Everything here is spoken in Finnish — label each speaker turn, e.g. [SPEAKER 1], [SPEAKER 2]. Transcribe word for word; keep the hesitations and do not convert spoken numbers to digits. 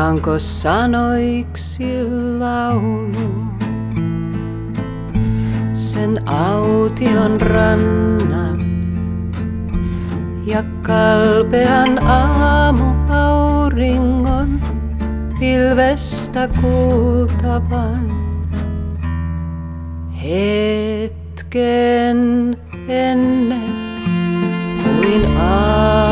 [SPEAKER 1] saanko sanoiksi laulu sen aution rannan ja kalpean aamuauringon pilvestä kuultavan hetken ennen kuin aamu.